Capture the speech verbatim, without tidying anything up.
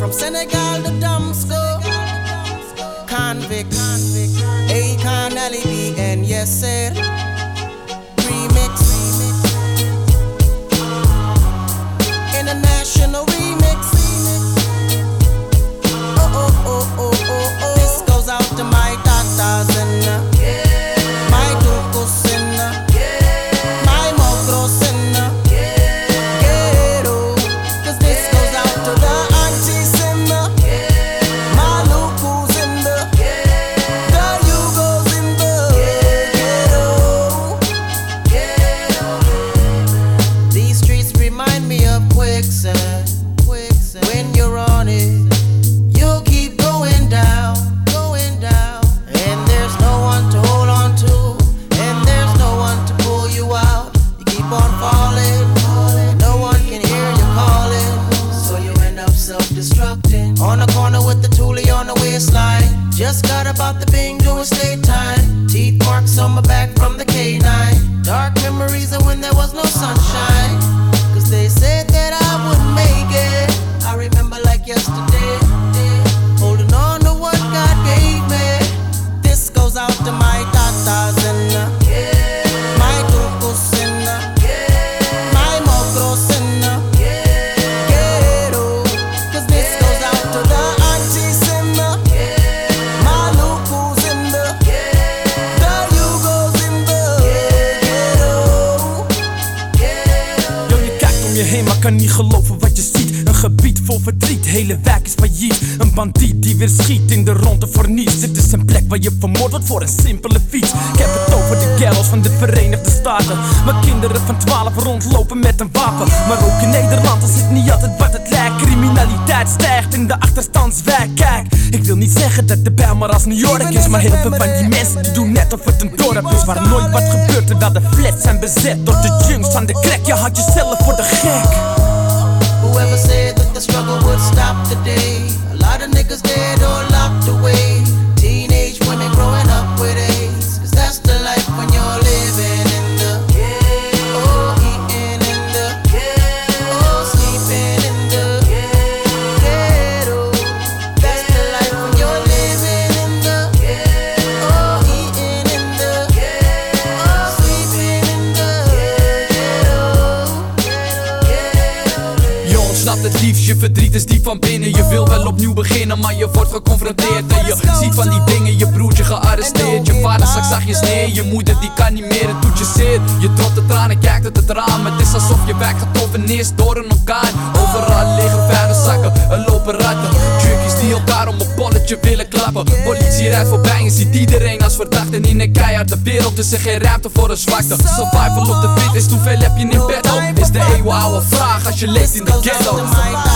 From Senegal to Damsko, Convict, Akon, L E B, and yes sir, remix, international remix. Oh oh oh oh oh oh. This goes out to my tatas and uh, yeah. My tucos and uh, yeah. My mogros and uh, yeah. Ghetto. Cause this goes out to the aunties and the yeah. Malukus and the yeah. The Yugos in the yeah. Ghetto. Ghetto. These streets remind me of quicksand. Quicksand. When you're on it, you'll keep going down, going down. And there's no one to hold on to, and there's no one to pull you out. You keep on falling, falling. No one can hear you calling, so you end up self-destructing. On the corner with the toolie on the waistline. Just got about the bing doing state time. Teeth marks on my back from the K nine. Dark memories of when there was no sunshine. Cause they said that I wouldn't make it. I remember like yesterday, holding on to what God gave me. This goes out to my tatas and uh, yeah. My tucos and uh, yeah. My mogros and uh, yeah. Ghetto. Cause this goes out to the aunties and the yeah. Malukus and the yeah. The Yugos in the yeah. Ghetto. Yo, je kijkt om je heen maar kan niet geloven wat je ziet. Een gebied vol verdriet, hele wijk is failliet. Een bandiet die weer schiet in de ronde voor niets. Dit is een plek waar je vermoord wordt voor een simpele fiets. Ik heb het over de ghettos van de Verenigde Staten. Mijn kinderen van twaalf rondlopen met een wapen. Maar ook in Nederland is het niet altijd wat het lijkt. Criminaliteit stijgt in de achterstandswijk. Kijk, ik wil niet zeggen dat de Bijl maar als New York is. Maar heel veel van die mensen die doen net of het een dorp is waar nooit wat gebeurt terwijl de flats zijn bezet door de junks van de crack. Je houdt jezelf voor de gek. Whoever said that the struggle would stop today, a lot of niggas dead or locked away. Teenage women growing up with AIDS, cause that's the life when you're living in the yeah. Oh, eating in the yeah. Oh, sleeping in the yeah. Ghetto. That's the life when you're living in the yeah. Oh, eating in the yeah. Oh, sleeping in the ghetto. Je ontsnapt het liefst, je verdriet is diep van binnen. Je wil wel opnieuw beginnen, maar je wordt geconfronteerd. En je ziet van die dingen, je broertje gearresteerd. Je vader straks zag je neer, je moeder die kan niet meer, het doet je zeer. Je dropt de tranen, kijkt uit het raam. Het is alsof je wijk getroffen is door een orkaan. Overal liggen vuilniszakken, er lopen ratten. Junkies die elkaar om een bolletje willen klappen. Politie rijdt voorbij en ziet iedereen als verdachte. En in een keiharde wereld is er geen ruimte voor een zwakte. Survival op de pit is hoeveel heb je in petto? Is de eeuwenoude vraag als je leeft in de ghetto.